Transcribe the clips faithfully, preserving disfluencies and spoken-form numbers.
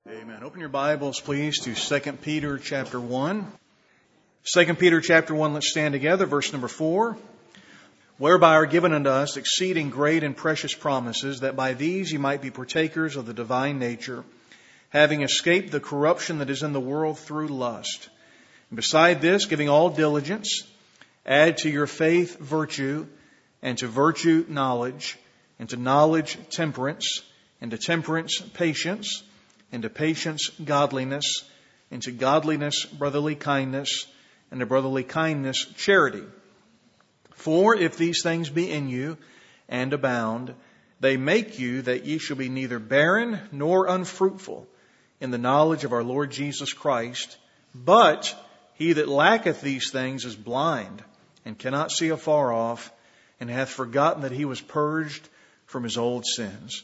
Amen. Open your Bibles, please, to Second Peter chapter one. Second Peter chapter one, let's stand together. Verse number four. Whereby are given unto us exceeding great and precious promises, that by these ye might be partakers of the divine nature, having escaped the corruption that is in the world through lust. And beside this, giving all diligence, add to your faith virtue, and to virtue knowledge, and to knowledge temperance, and to temperance patience, and to patience godliness, and to godliness brotherly kindness, and to brotherly kindness charity. For if these things be in you, and abound, they make you that ye shall be neither barren nor unfruitful in the knowledge of our Lord Jesus Christ. But he that lacketh these things is blind, and cannot see afar off, and hath forgotten that he was purged from his old sins.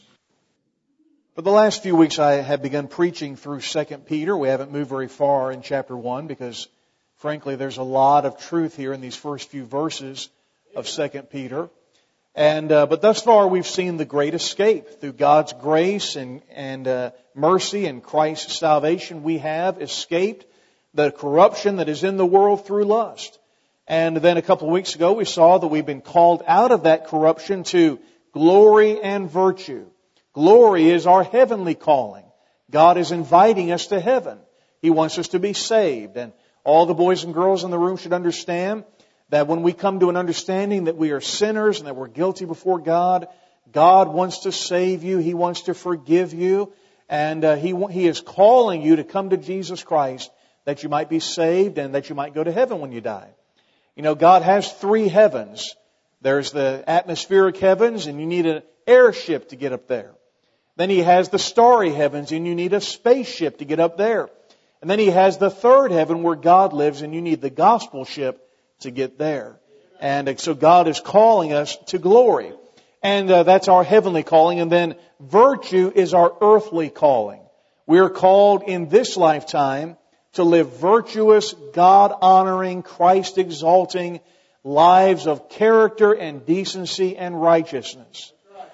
For the last few weeks I have begun preaching through Second Peter. We haven't moved very far in chapter one because, frankly, there's a lot of truth here in these first few verses of Second Peter. And uh, but thus far we've seen the great escape. Through God's grace and, and uh, mercy and Christ's salvation, we have escaped the corruption that is in the world through lust. And then a couple of weeks ago we saw that we've been called out of that corruption to glory and virtue. Glory is our heavenly calling. God is inviting us to heaven. He wants us to be saved. And all the boys and girls in the room should understand that when we come to an understanding that we are sinners and that we're guilty before God, God wants to save you. He wants to forgive you. And uh, He He is calling you to come to Jesus Christ that you might be saved and that you might go to heaven when you die. You know, God has three heavens. There's the atmospheric heavens, and you need an airship to get up there. Then He has the starry heavens, and you need a spaceship to get up there. And then He has the third heaven where God lives, and you need the gospel ship to get there. And so God is calling us to glory. And uh, that's our heavenly calling. And then virtue is our earthly calling. We are called in this lifetime to live virtuous, God-honoring, Christ-exalting lives of character and decency and righteousness.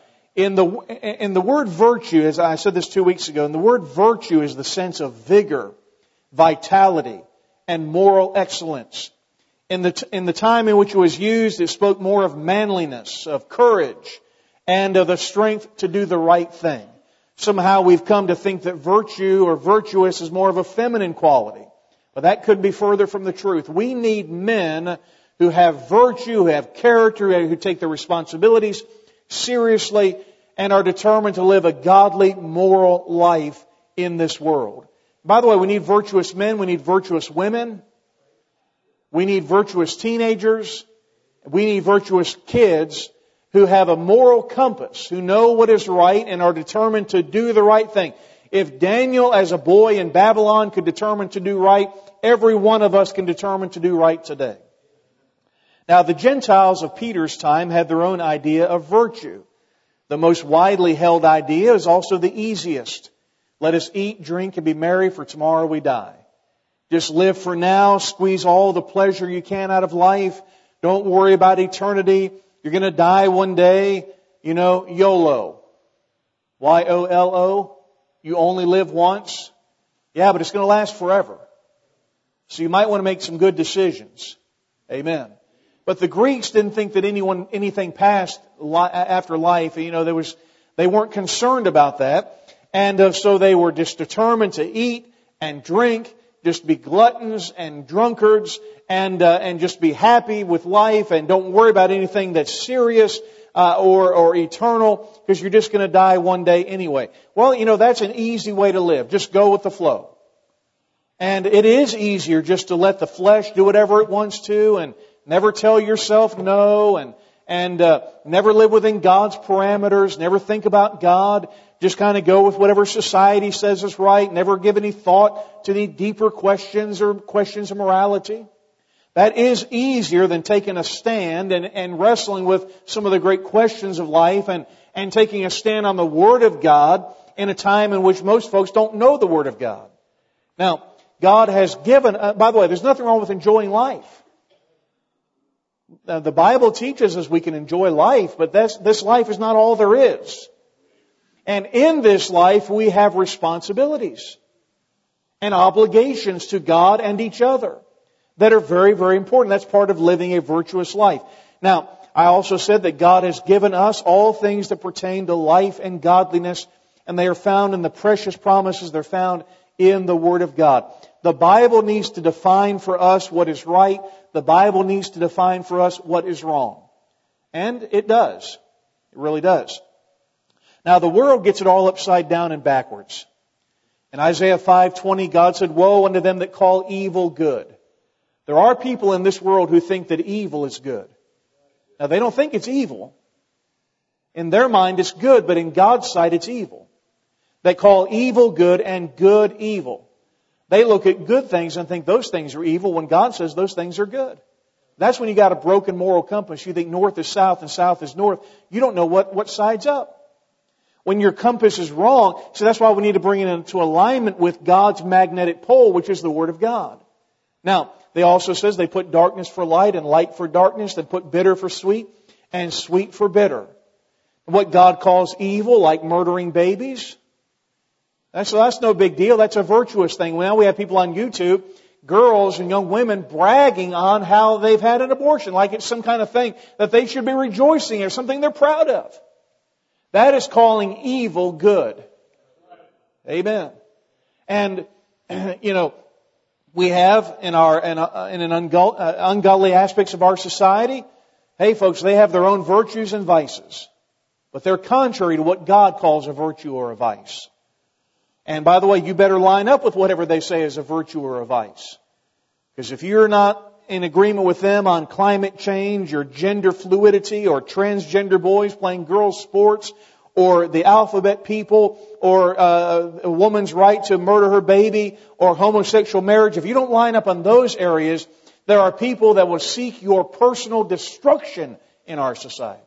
In the, in the word virtue, as I said this two weeks ago, in the word virtue is the sense of vigor, vitality, and moral excellence. In the, in the time in which it was used, it spoke more of manliness, of courage, and of the strength to do the right thing. Somehow we've come to think that virtue or virtuous is more of a feminine quality. But that could be further from the truth. We need men who have virtue, who have character, who take their responsibilities seriously, and are determined to live a godly, moral life in this world. By the way, we need virtuous men, we need virtuous women, we need virtuous teenagers, we need virtuous kids who have a moral compass, who know what is right and are determined to do the right thing. If Daniel as a boy in Babylon could determine to do right, every one of us can determine to do right today. Now, the Gentiles of Peter's time had their own idea of virtue. The most widely held idea is also the easiest. Let us eat, drink, and be merry, for tomorrow we die. Just live for now, squeeze all the pleasure you can out of life. Don't worry about eternity. You're going to die one day. You know, YOLO. Y O L O. You only live once. Yeah, but it's going to last forever. So you might want to make some good decisions. Amen. But the Greeks didn't think that anyone, anything passed li- after life. You know, there was, they weren't concerned about that. And uh, so they were just determined to eat and drink, just be gluttons and drunkards, and uh, and just be happy with life, and don't worry about anything that's serious uh, or, or eternal, because you're just going to die one day anyway. Well, you know, that's an easy way to live. Just go with the flow. And it is easier just to let the flesh do whatever it wants to, and never tell yourself no, and and uh, never live within God's parameters, never think about God, just kind of go with whatever society says is right, never give any thought to any deeper questions or questions of morality. That is easier than taking a stand and, and wrestling with some of the great questions of life and, and taking a stand on the Word of God in a time in which most folks don't know the Word of God. Now, God has given, uh, by the way, there's nothing wrong with enjoying life. Now, the Bible teaches us we can enjoy life, but this, this life is not all there is. And in this life, we have responsibilities. and obligations to God and each other that are very, very important. That's part of living a virtuous life. Now, I also said that God has given us all things that pertain to life and godliness, and they are found in the precious promises. They're found in the Word of God. The Bible needs to define for us what is right. The Bible needs to define for us what is wrong. And it does. It really does. Now, the world gets it all upside down and backwards. In Isaiah five twenty, God said, "Woe unto them that call evil good." There are people in this world who think that evil is good. Now, they don't think it's evil. In their mind, it's good, but in God's sight, it's evil. They call evil good and good evil. They look at good things and think those things are evil when God says those things are good. That's when you got a broken moral compass. You think north is south and south is north. You don't know what, what side's up. When your compass is wrong, so that's why we need to bring it into alignment with God's magnetic pole, which is the Word of God. Now, they also says they put darkness for light and light for darkness. They put bitter for sweet and sweet for bitter. What God calls evil, like murdering babies, that's, that's no big deal. That's a virtuous thing. Now we have people on YouTube, girls and young women bragging on how they've had an abortion, like it's some kind of thing that they should be rejoicing or something they're proud of. That is calling evil good. Amen. And, you know, we have in our in, uh, in an ungodly, uh, ungodly aspects of our society, hey folks, they have their own virtues and vices. But they're contrary to what God calls a virtue or a vice. And by the way, you better line up with whatever they say is a virtue or a vice. Because if you're not in agreement with them on climate change or gender fluidity or transgender boys playing girls' sports or the alphabet people or uh, a woman's right to murder her baby or homosexual marriage, if you don't line up on those areas, there are people that will seek your personal destruction in our society.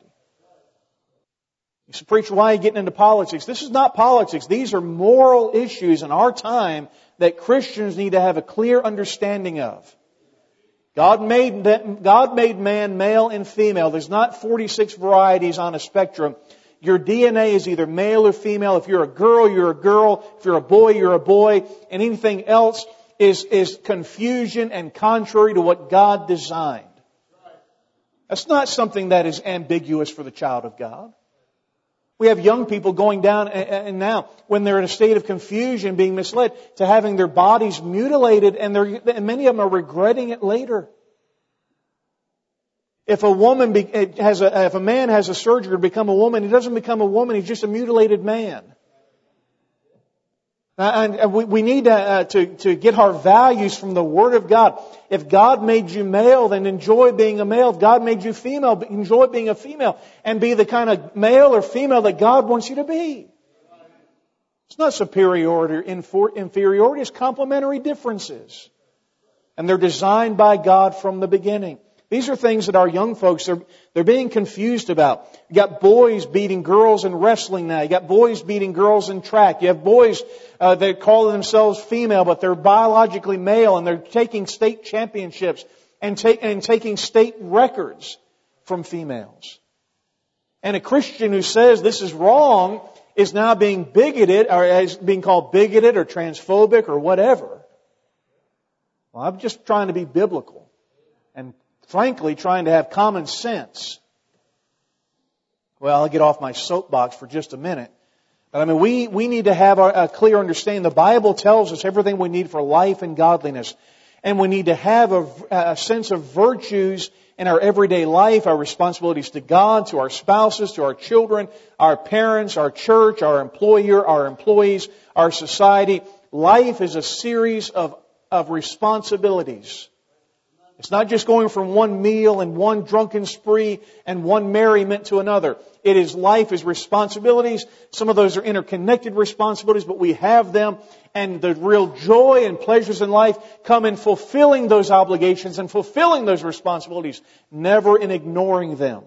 You say, "Preacher, why are you getting into politics?" This is not politics. These are moral issues in our time that Christians need to have a clear understanding of. God made, God made man male and female. There's not forty-six varieties on a spectrum. Your D N A is either male or female. If you're a girl, you're a girl. If you're a boy, you're a boy. And anything else is, is confusion and contrary to what God designed. That's not something that is ambiguous for the child of God. We have young people going down and now, when they're in a state of confusion, being misled, to having their bodies mutilated, and, and many of them are regretting it later. If a woman be, has a, if a man has a surgery to become a woman, he doesn't become a woman; he's just a mutilated man. And we, we need to, uh, to to get our values from the Word of God. If God made you male, then enjoy being a male. If God made you female, enjoy being a female, and be the kind of male or female that God wants you to be. It's not superiority or inferiority; it's complementary differences, and they're designed by God from the beginning. These are things that our young folks are they're being confused about. You got boys beating girls in wrestling now. You got boys beating girls in track. You have boys uh, that call themselves female, but they're biologically male, and they're taking state championships and, take, and taking state records from females. And a Christian who says this is wrong is now being bigoted, or is being called bigoted or transphobic or whatever. Well, I'm just trying to be biblical and frankly trying to have common sense. Well, I'll get off my soapbox for just a minute. But I mean, we, we need to have a clear understanding. The Bible tells us everything we need for life and godliness. And we need to have a, a sense of virtues in our everyday life, our responsibilities to God, to our spouses, to our children, our parents, our church, our employer, our employees, our society. Life is a series of, of responsibilities. It's not just going from one meal and one drunken spree and one merriment to another. It is life is responsibilities. Some of those are interconnected responsibilities, but we have them. And the real joy and pleasures in life come in fulfilling those obligations and fulfilling those responsibilities, never in ignoring them.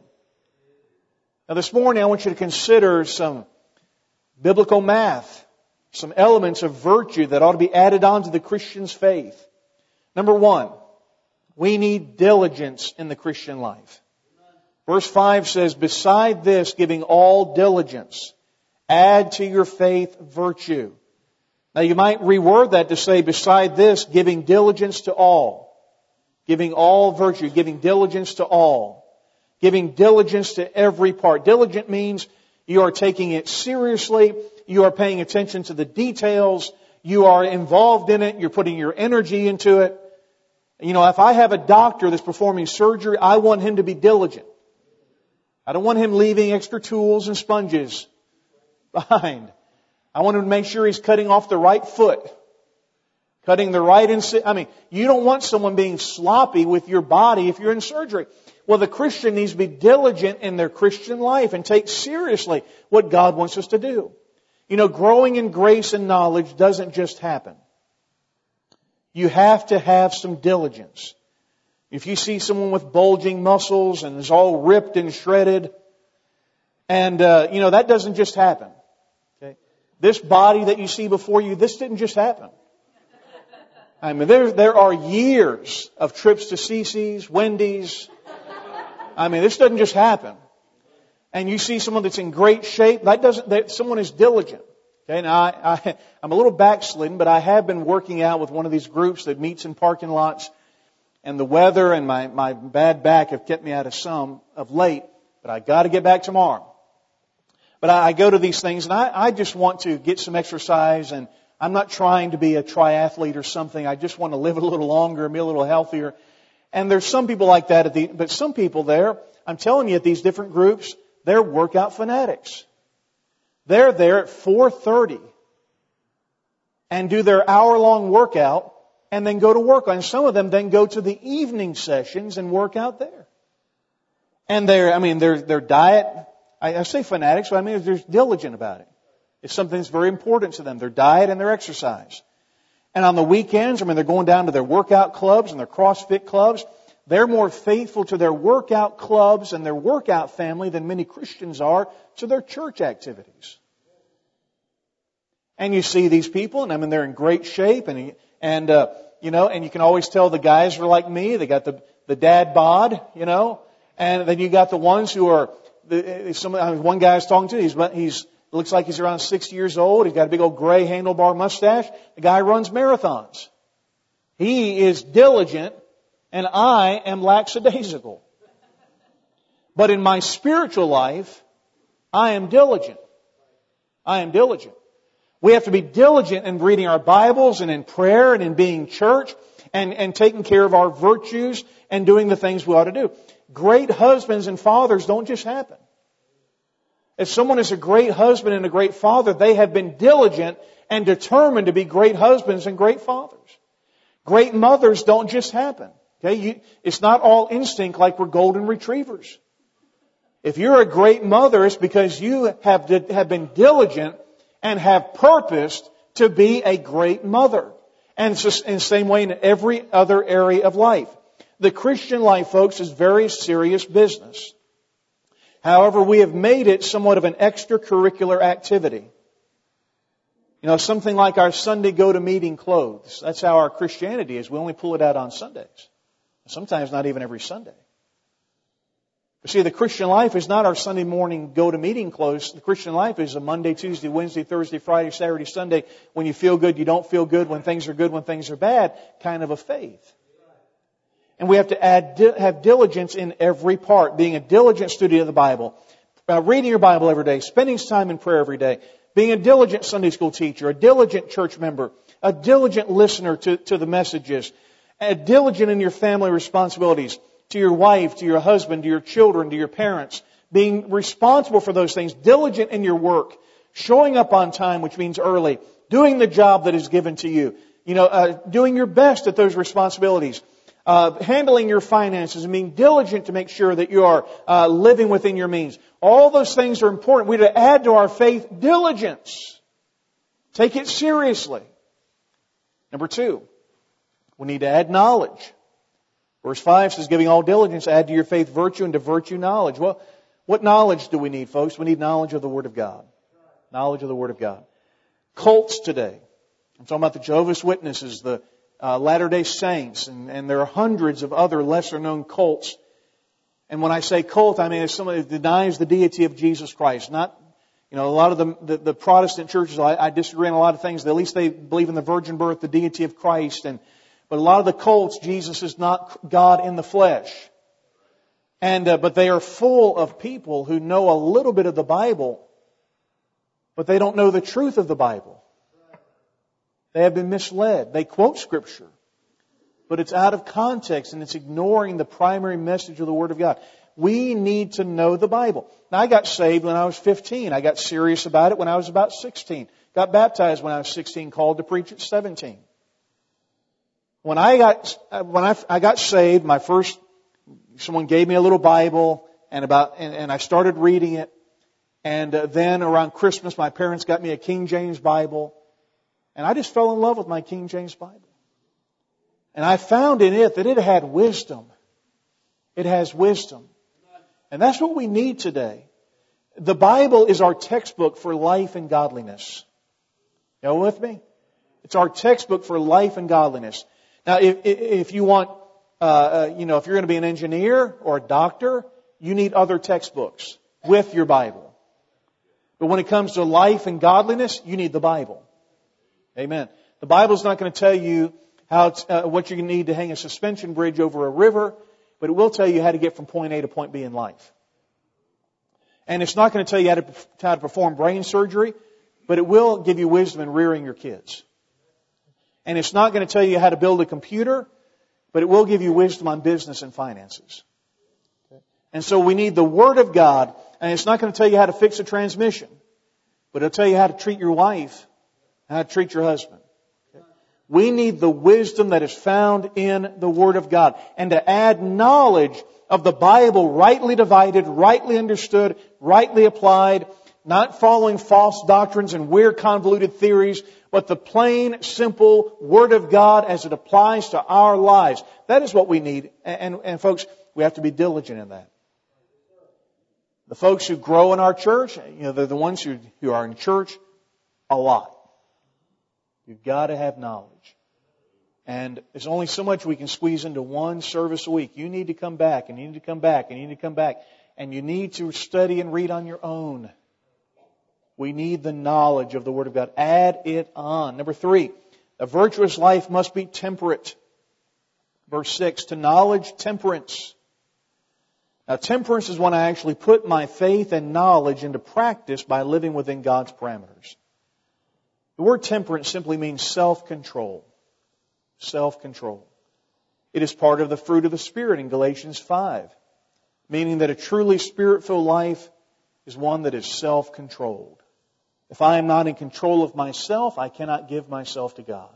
Now this morning I want you to consider some biblical math, some elements of virtue that ought to be added on to the Christian's faith. Number one, we need diligence in the Christian life. Verse five says, "Beside this, giving all diligence, add to your faith virtue." Now you might reword that to say, beside this, giving diligence to all. Giving all virtue, giving diligence to all. Giving diligence to every part. Diligent means you are taking it seriously. You are paying attention to the details. You are involved in it. You're putting your energy into it. You know, if I have a doctor that's performing surgery, I want him to be diligent. I don't want him leaving extra tools and sponges behind. I want him to make sure he's cutting off the right foot. Cutting the right inci- I mean, you don't want someone being sloppy with your body if you're in surgery. Well, the Christian needs to be diligent in their Christian life and take seriously what God wants us to do. You know, growing in grace and knowledge doesn't just happen. You have to have some diligence. If you see someone with bulging muscles and is all ripped and shredded, and, uh, you know, that doesn't just happen. Okay? This body that you see before you, this didn't just happen. I mean, there, there are years of trips to Cece's, Wendy's. I mean, this doesn't just happen. And you see someone that's in great shape, that doesn't, that someone is diligent. Okay, now I, I, I'm a little backslidden, but I have been working out with one of these groups that meets in parking lots. And the weather and my, my bad back have kept me out of some of late, but I got to get back tomorrow. But I, I go to these things and I, I just want to get some exercise, and I'm not trying to be a triathlete or something. I just want to live a little longer and be a little healthier. And there's some people like that at the, but some people there, I'm telling you, at these different groups, they're workout fanatics. They're there at four thirty and do their hour-long workout and then go to work. And some of them then go to the evening sessions and work out there. And their, I mean, their, their diet, I, I say fanatics, but I mean they're diligent about it. It's something that's very important to them, their diet and their exercise. And on the weekends, I mean, they're going down to their workout clubs and their CrossFit clubs. They're more faithful to their workout clubs and their workout family than many Christians are to their church activities. And you see these people, and I mean, they're in great shape, and and uh, you know, and you can always tell the guys are like me. They got the the dad bod, you know, and then you got the ones who are the some. I mean, one guy I was talking to, he's he's looks like he's around sixty years old. He's got a big old gray handlebar mustache. The guy runs marathons. He is diligent. And I am lackadaisical. But in my spiritual life, I am diligent. I am diligent. We have to be diligent in reading our Bibles and in prayer and in being church and, and taking care of our virtues and doing the things we ought to do. Great husbands and fathers don't just happen. If someone is a great husband and a great father, they have been diligent and determined to be great husbands and great fathers. Great mothers don't just happen. Okay, you, it's not all instinct like we're golden retrievers. If you're a great mother, it's because you have, have been diligent and have purposed to be a great mother. And it's just in the same way in every other area of life. The Christian life, folks, is very serious business. However, we have made it somewhat of an extracurricular activity. You know, something like our Sunday go-to-meeting clothes. That's how our Christianity is. We only pull it out on Sundays. Sometimes not even every Sunday. You see, the Christian life is not our Sunday morning go-to-meeting clothes. The Christian life is a Monday, Tuesday, Wednesday, Thursday, Friday, Saturday, Sunday. When you feel good, you don't feel good. When things are good, when things are bad. Kind of a faith. And we have to add, have diligence in every part. Being a diligent student of the Bible. Uh, reading your Bible every day. Spending time in prayer every day. Being a diligent Sunday school teacher. A diligent church member. A diligent listener to, to the messages. Uh, diligent in your family responsibilities, to your wife, to your husband, to your children, to your parents. Being responsible for those things. Diligent in your work. Showing up on time, which means early. Doing the job that is given to you. You know, uh, doing your best at those responsibilities. Uh, handling your finances and being diligent to make sure that you are uh, living within your means. All those things are important. We need to add to our faith diligence. Take it seriously. Number two. We need to add knowledge. Verse five says, giving all diligence, add to your faith virtue, and to virtue knowledge. Well, what knowledge do we need, folks? We need knowledge of the Word of God. Knowledge of the Word of God. Cults today. I'm talking about the Jehovah's Witnesses, the uh, Latter-day Saints, and, and there are hundreds of other lesser-known cults. And when I say cult, I mean it's somebody that denies the deity of Jesus Christ. Not, You know, a lot of the, the, the Protestant churches, I, I disagree on a lot of things. At least they believe in the virgin birth, the deity of Christ. And but a lot of the cults, Jesus is not God in the flesh. And uh, but they are full of people who know a little bit of the Bible, but they don't know the truth of the Bible. They have been misled. They quote Scripture, but it's out of context and it's ignoring the primary message of the Word of God. We need to know the Bible. Now, I got saved when I was fifteen. I got serious about it when I was about sixteen. Got baptized when I was sixteen, called to preach at seventeen. When I got when I, I got saved, my first someone gave me a little Bible, and about and, and I started reading it. And uh, then around Christmas, my parents got me a King James Bible, and I just fell in love with my King James Bible. And I found in it that it had wisdom. It has wisdom. And that's what we need today. The Bible is our textbook for life and godliness. You know with me? It's our textbook for life and godliness. Now, if, if you want, uh, you know, if you're going to be an engineer or a doctor, you need other textbooks with your Bible. But when it comes to life and godliness, you need the Bible. Amen. The Bible's not going to tell you how it's, uh, what you need to hang a suspension bridge over a river, but it will tell you how to get from point A to point B in life. And it's not going to tell you how to, how to perform brain surgery, but it will give you wisdom in rearing your kids. And it's not going to tell you how to build a computer, but it will give you wisdom on business and finances. And so we need the Word of God, and it's not going to tell you how to fix a transmission, but it'll tell you how to treat your wife, how to treat your husband. We need the wisdom that is found in the Word of God. And to add knowledge of the Bible rightly divided, rightly understood, rightly applied, not following false doctrines and weird convoluted theories, but the plain, simple Word of God as it applies to our lives. That is what we need. And, and, and folks, we have to be diligent in that. The folks who grow in our church, you know, they're the ones who, who are in church a lot. You've got to have knowledge. And there's only so much we can squeeze into one service a week. You need to come back, and you need to come back, and you need to come back. And you need to study and read on your own. We need the knowledge of the Word of God. Add it on. Number three, a virtuous life must be temperate. Verse six, to knowledge, temperance. Now, temperance is when I actually put my faith and knowledge into practice by living within God's parameters. The word temperance simply means self-control. Self-control. It is part of the fruit of the Spirit in Galatians five, meaning that a truly Spirit-filled life is one that is self-controlled. If I am not in control of myself, I cannot give myself to God.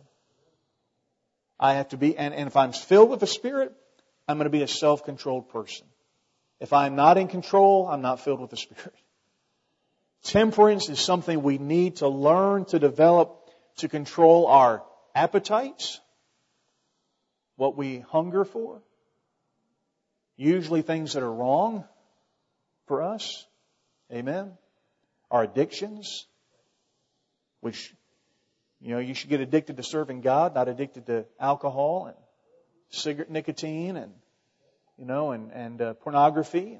I have to be, and, and if I'm filled with the Spirit, I'm going to be a self-controlled person. If I'm not in control, I'm not filled with the Spirit. Temperance is something we need to learn to develop to control our appetites, what we hunger for, usually things that are wrong for us. Amen. Our addictions, which, you know, you should get addicted to serving God, not addicted to alcohol and cigarette nicotine and, you know, and, and uh, pornography.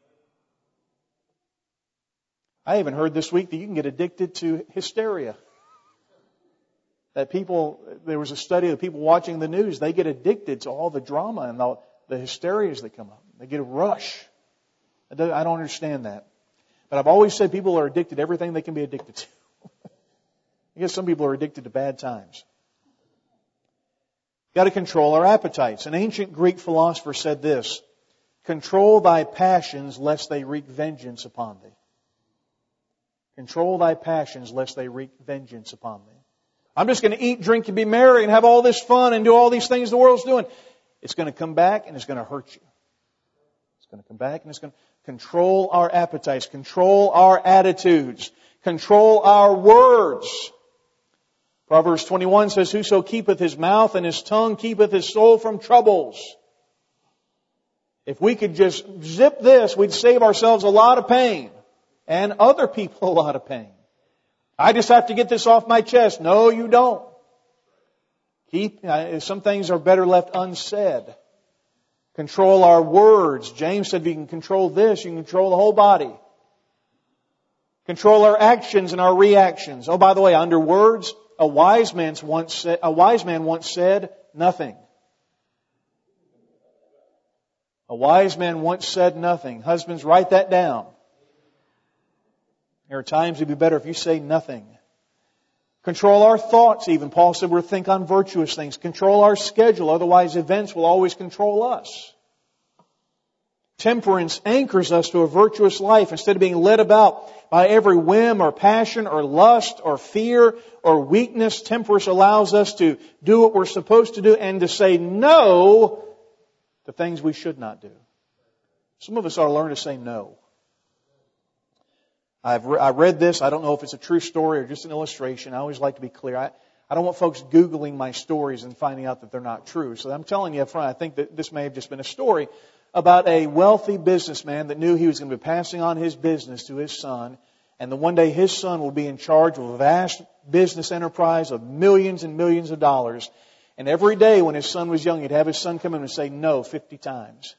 I even heard this week that you can get addicted to hysteria. That people, there was a study of people watching the news, they get addicted to all the drama and the, the hysterias that come up. They get a rush. I don't, I don't understand that. But I've always said people are addicted to everything they can be addicted to. I guess some people are addicted to bad times. Got to control our appetites. An ancient Greek philosopher said this, control thy passions lest they wreak vengeance upon thee. Control thy passions lest they wreak vengeance upon thee. I'm just going to eat, drink, and be merry and have all this fun and do all these things the world's doing. It's going to come back and it's going to hurt you. It's going to come back and it's going to control our appetites, control our attitudes, control our words. Proverbs twenty-one says, whoso keepeth his mouth and his tongue keepeth his soul from troubles. If we could just zip this, we'd save ourselves a lot of pain and other people a lot of pain. I just have to get this off my chest. No, you don't. Keep, uh, some things are better left unsaid. Control our words. James said if you can control this, you can control the whole body. Control our actions and our reactions. Oh, by the way, under words, a wise man once said, a wise man once said nothing. A wise man once said nothing. Husbands, write that down. There are times it'd be better if you say nothing. Control our thoughts even. Paul said we're to think on virtuous things. Control our schedule. Otherwise events will always control us. Temperance anchors us to a virtuous life instead of being led about by every whim or passion or lust or fear or weakness. Temperance allows us to do what we're supposed to do and to say no to things we should not do. Some of us ought to learn to say no. I've re- I read this. I don't know if it's a true story or just an illustration. I always like to be clear. I, I don't want folks Googling my stories and finding out that they're not true. So I'm telling you up front, I think that this may have just been a story about a wealthy businessman that knew he was going to be passing on his business to his son. And that one day his son will be in charge of a vast business enterprise of millions and millions of dollars. And every day when his son was young, he'd have his son come in and say no fifty times.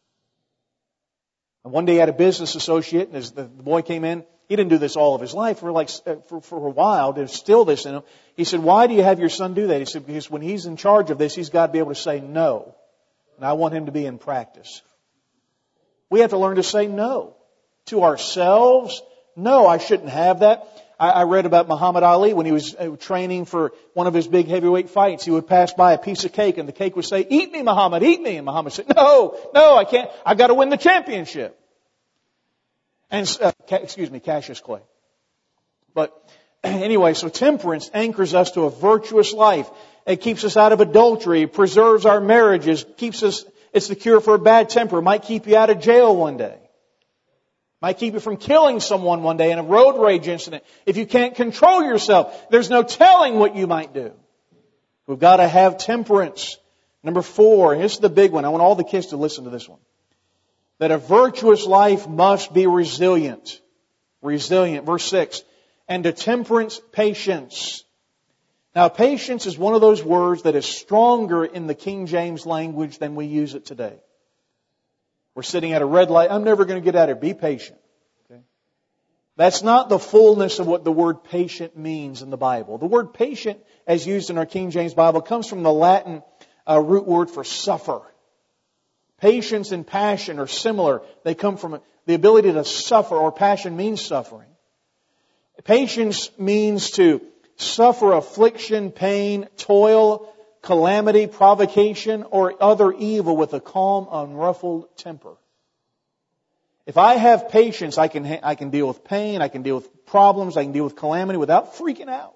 And one day he had a business associate, and as the boy came in, he didn't do this all of his life. For like for, for a while, there's still this in him. He said, "Why do you have your son do that?" He said, "Because when he's in charge of this, he's got to be able to say no, and I want him to be in practice." We have to learn to say no to ourselves. No, I shouldn't have that. I, I read about Muhammad Ali when he was training for one of his big heavyweight fights. He would pass by a piece of cake, and the cake would say, "Eat me, Muhammad, eat me." And Muhammad said, "No, no, I can't. I've got to win the championship." And, uh, excuse me, Cassius Clay. But anyway, so temperance anchors us to a virtuous life. It keeps us out of adultery, preserves our marriages, keeps us, it's the cure for a bad temper. It might keep you out of jail one day. Might keep you from killing someone one day in a road rage incident. If you can't control yourself, there's no telling what you might do. We've got to have temperance. Number four, and this is the big one. I want all the kids to listen to this one. That a virtuous life must be resilient. Resilient. Verse six. And to temperance, patience. Now, patience is one of those words that is stronger in the King James language than we use it today. We're sitting at a red light. I'm never going to get out of here. Be patient. Okay? That's not the fullness of what the word patient means in the Bible. The word patient, as used in our King James Bible, comes from the Latin uh, root word for suffer. Patience and passion are similar. They come from the ability to suffer, or passion means suffering. Patience means to suffer affliction, pain, toil, calamity, provocation, or other evil with a calm, unruffled temper. If I have patience, I can I can deal with pain, I can deal with problems, I can deal with calamity without freaking out.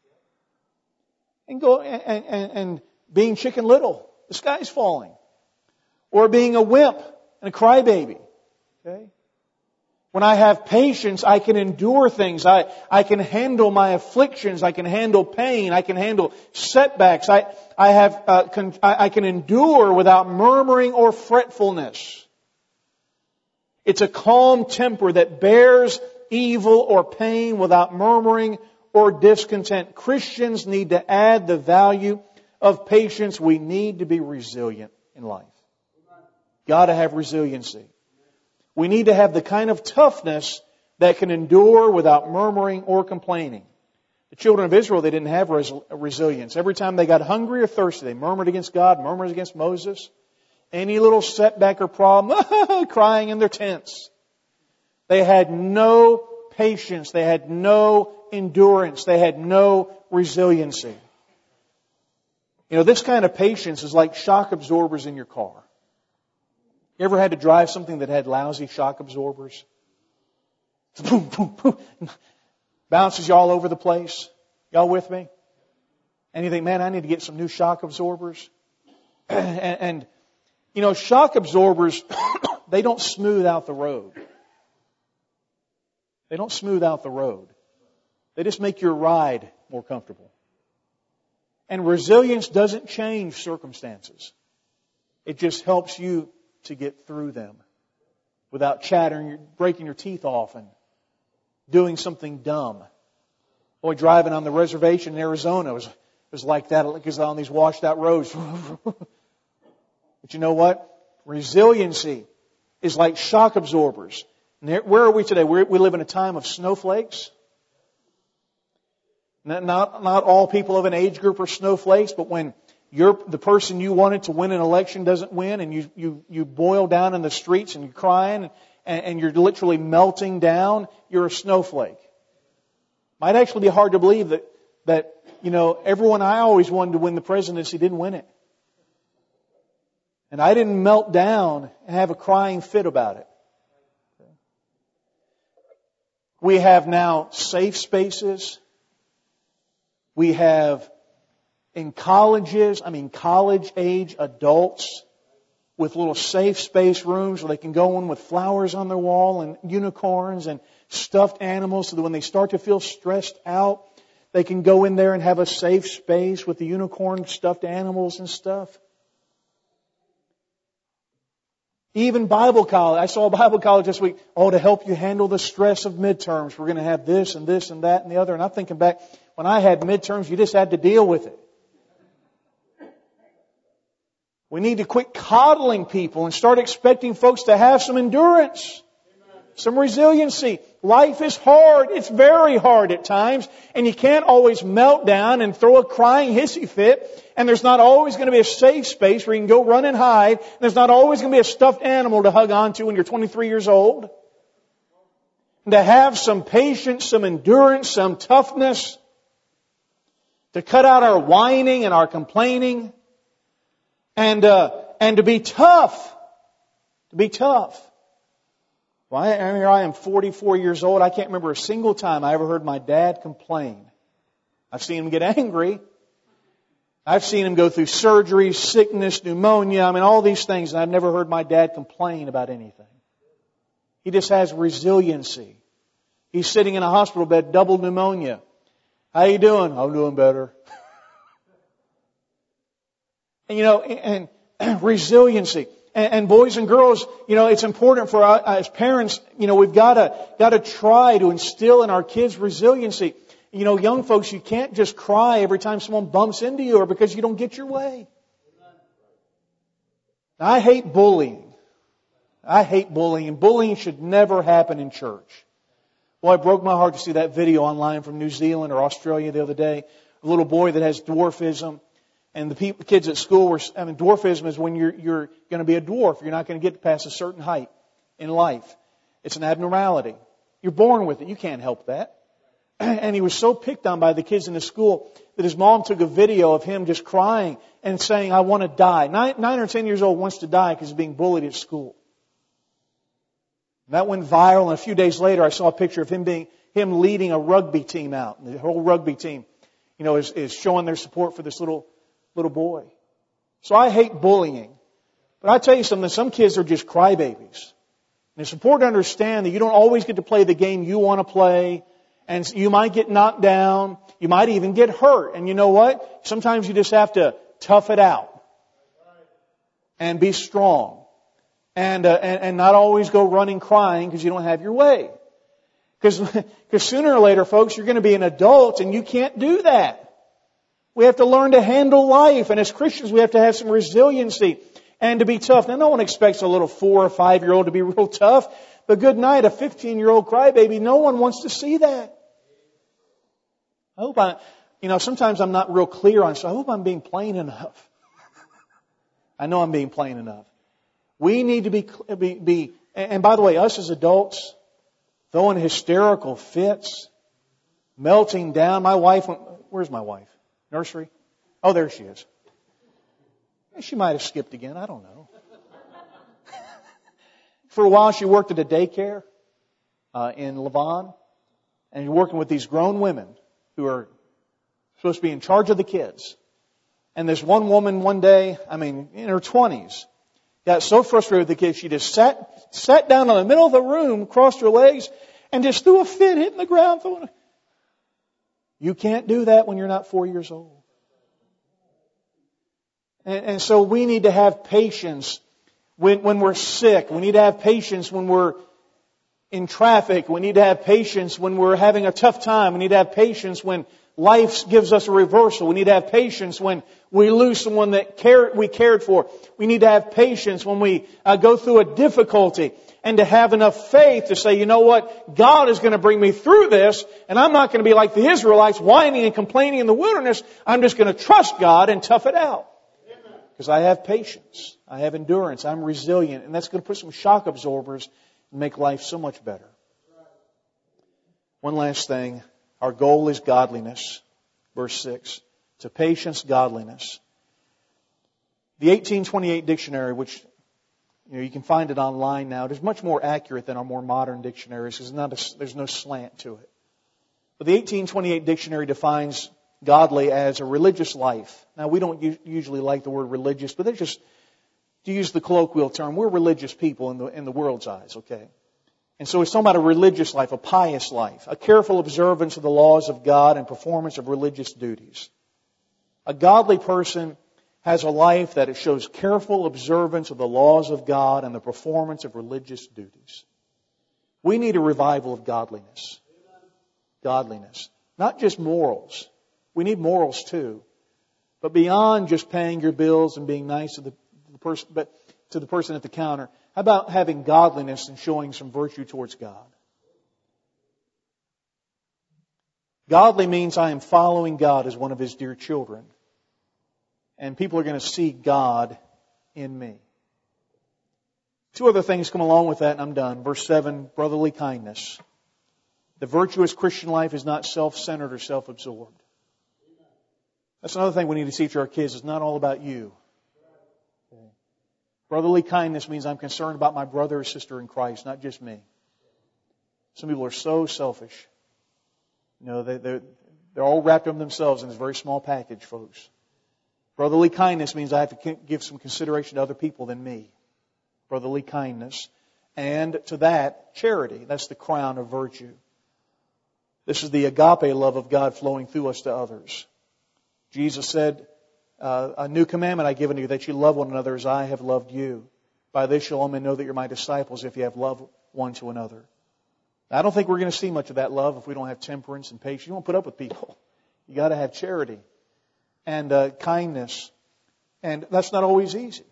And go and, and, and being Chicken Little, the sky's falling. Or being a wimp and a crybaby. Okay? When I have patience, I can endure things. I, I can handle my afflictions. I can handle pain. I can handle setbacks. I, I, have, uh, con, I, I can endure without murmuring or fretfulness. It's a calm temper that bears evil or pain without murmuring or discontent. Christians need to add the value of patience. We need to be resilient in life. Got to have resiliency. We need to have the kind of toughness that can endure without murmuring or complaining. The children of Israel, they didn't have res- resilience. Every time they got hungry or thirsty, they murmured against God, murmured against Moses. Any little setback or problem, crying in their tents. They had no patience. They had no endurance. They had no resiliency. You know, this kind of patience is like shock absorbers in your car. You ever had to drive something that had lousy shock absorbers? Boom, boom, boom. Bounces you all over the place. Y'all with me? And you think, man, I need to get some new shock absorbers. and, and, you know, shock absorbers, they don't smooth out the road. They don't smooth out the road. They just make your ride more comfortable. And resilience doesn't change circumstances. It just helps you to get through them without chattering, breaking your teeth off and doing something dumb. Boy, driving on the reservation in Arizona was, was like that because on these washed out roads. But you know what? Resiliency is like shock absorbers. Where are we today? We're, we live in a time of snowflakes. Not, not, not all people of an age group are snowflakes, but when you're, the person you wanted to win an election doesn't win, and you, you, you boil down in the streets and you're crying and, and you're literally melting down, you're a snowflake. Might actually be hard to believe that, that, you know, everyone I always wanted to win the presidency didn't win it. And I didn't melt down and have a crying fit about it. We have now safe spaces. We have in colleges, I mean college age adults with little safe space rooms where they can go in with flowers on their wall and unicorns and stuffed animals so that when they start to feel stressed out, they can go in there and have a safe space with the unicorn stuffed animals and stuff. Even Bible college. I saw a Bible college this week. Oh, to help you handle the stress of midterms, we're going to have this and this and that and the other. And I'm thinking back, when I had midterms, you just had to deal with it. We need to quit coddling people and start expecting folks to have some endurance, some resiliency. Life is hard. It's very hard at times. And you can't always melt down and throw a crying hissy fit. And there's not always going to be a safe space where you can go run and hide. And there's not always going to be a stuffed animal to hug onto when you're twenty-three years old. And to have some patience, some endurance, some toughness. To cut out our whining and our complaining. And, uh, and to be tough. To be tough. Well, I, here I am forty-four years old. I can't remember a single time I ever heard my dad complain. I've seen him get angry. I've seen him go through surgery, sickness, pneumonia. I mean, all these things. And I've never heard my dad complain about anything. He just has resiliency. He's sitting in a hospital bed, double pneumonia. How you doing? I'm doing better. And, you know, and, and resiliency. And, and boys and girls, you know, it's important for us as parents, you know, we've got to, got to try to instill in our kids resiliency. You know, young folks, you can't just cry every time someone bumps into you or because you don't get your way. I hate bullying. I hate bullying. And bullying should never happen in church. Well, it broke my heart to see that video online from New Zealand or Australia the other day. A little boy that has dwarfism. And the people, kids at school were, I mean, dwarfism is when you're, you're going to be a dwarf. You're not going to get past a certain height in life. It's an abnormality. You're born with it. You can't help that. And he was so picked on by the kids in the school that his mom took a video of him just crying and saying, I want to die. Nine, nine or ten years old wants to die because he's being bullied at school. And that went viral, and a few days later I saw a picture of him being, him leading a rugby team out. And the whole rugby team, you know, is, is showing their support for this little, little boy. So I hate bullying. But I tell you something, some kids are just crybabies. And it's important to understand that you don't always get to play the game you want to play. And you might get knocked down. You might even get hurt. And you know what? Sometimes you just have to tough it out. And be strong. And, uh, and, and not always go running crying because you don't have your way. Because, because sooner or later, folks, you're going to be an adult and you can't do that. We have to learn to handle life. And as Christians, we have to have some resiliency and to be tough. Now, no one expects a little four or five year old to be real tough. But good night, a fifteen year old crybaby, no one wants to see that. I hope I, you know, sometimes I'm not real clear on, so I hope I'm being plain enough. I know I'm being plain enough. We need to be, be, be, and by the way, us as adults, throwing hysterical fits, melting down. My wife, where's my wife? Nursery? Oh, there she is. She might have skipped again. I don't know. For a while, she worked at a daycare uh, in Lavon, and working with these grown women who are supposed to be in charge of the kids. And this one woman one day, I mean, in her twenties, got so frustrated with the kids, she just sat sat down in the middle of the room, crossed her legs, and just threw a fit, hitting the ground. Throwing a... You can't do that when you're not four years old. And, and so we need to have patience when, when we're sick. We need to have patience when we're in traffic. We need to have patience when we're having a tough time. We need to have patience when life gives us a reversal. We need to have patience when we lose someone that care, we cared for. We need to have patience when we uh, go through a difficulty, and to have enough faith to say, you know what, God is going to bring me through this, and I'm not going to be like the Israelites whining and complaining in the wilderness. I'm just going to trust God and tough it out. Because I have patience. I have endurance. I'm resilient. And that's going to put some shock absorbers and make life so much better. One last thing. Our goal is godliness. Verse six. To patience, godliness. The eighteen twenty-eight dictionary, which you know you can find it online now, it is much more accurate than our more modern dictionaries because not a, there's no slant to it. But the eighteen twenty-eight dictionary defines godly as a religious life. Now, we don't u- usually like the word religious, but they're just, to use the colloquial term, we're religious people in the in the world's eyes, okay? And so it's talking about a religious life, a pious life, a careful observance of the laws of God and performance of religious duties. A godly person has a life that it shows careful observance of the laws of God and the performance of religious duties. We need a revival of godliness. Godliness. Not just morals. We need morals too. But beyond just paying your bills and being nice to the, the person, but to the person at the counter, how about having godliness and showing some virtue towards God? Godly means I am following God as one of His dear children. And people are going to see God in me. Two other things come along with that and I'm done. Verse seven, brotherly kindness. The virtuous Christian life is not self-centered or self-absorbed. That's another thing we need to teach our kids. It's not all about you. Okay. Brotherly kindness means I'm concerned about my brother or sister in Christ, not just me. Some people are so selfish. You know, they, they're, they're all wrapped up themselves in this very small package, folks. Brotherly kindness means I have to give some consideration to other people than me. Brotherly kindness. And to that, charity. That's the crown of virtue. This is the agape love of God flowing through us to others. Jesus said, uh, a new commandment I give unto you, that you love one another as I have loved you. By this you'll all men know that you're my disciples if you have love one to another. Now, I don't think we're going to see much of that love if we don't have temperance and patience. You won't put up with people. You got to have charity and uh, kindness. And that's not always easy.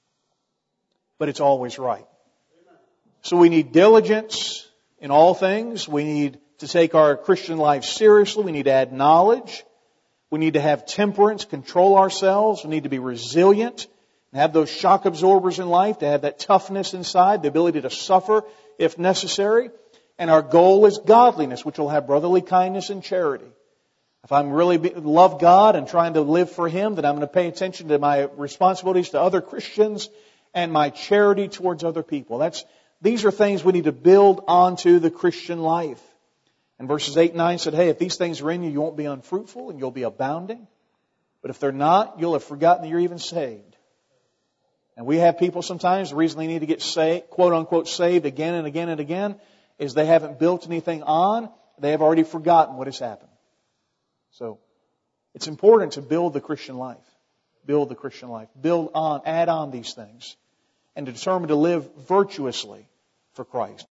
But it's always right. So we need diligence in all things. We need to take our Christian life seriously. We need to add knowledge. We need to have temperance, control ourselves. We need to be resilient and have those shock absorbers in life, to have that toughness inside, the ability to suffer if necessary. And our goal is godliness, which will have brotherly kindness and charity. If I'm really be, love God and trying to live for Him, then I'm going to pay attention to my responsibilities to other Christians and my charity towards other people. That's These are things we need to build onto the Christian life. And verses eight and nine said, hey, if these things are in you, you won't be unfruitful and you'll be abounding. But if they're not, you'll have forgotten that you're even saved. And we have people sometimes, the reason they need to get saved, quote unquote saved again and again and again, is they haven't built anything on. They have already forgotten what has happened. So it's important to build the Christian life. Build the Christian life. Build on, add on these things. And determine to live virtuously for Christ.